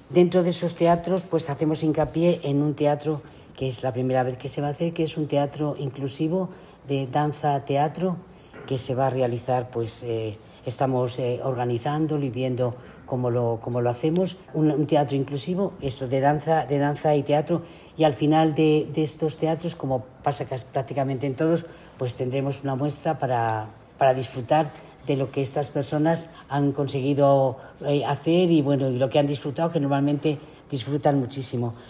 Dentro de esos teatros, pues hacemos hincapié en un teatro que es la primera vez que se va a hacer, que es un teatro inclusivo de danza-teatro, que se va a realizar, pues estamos organizándolo y viendo cómo lo hacemos. Un teatro inclusivo, esto de danza y teatro, y al final de estos teatros, como pasa prácticamente en todos, pues tendremos una muestra para disfrutar de lo que estas personas han conseguido hacer y bueno, y lo que han disfrutado, que normalmente disfrutan muchísimo.